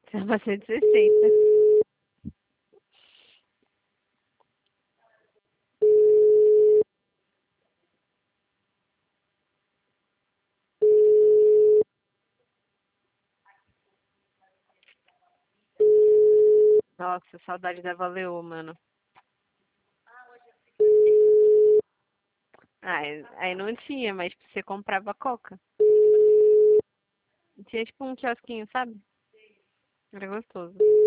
Tava 160. Nossa, saudade da Valeu, mano. Ah, aí não tinha, mas você comprava coca. Tinha tipo um quiosquinho, sabe? Era gostoso.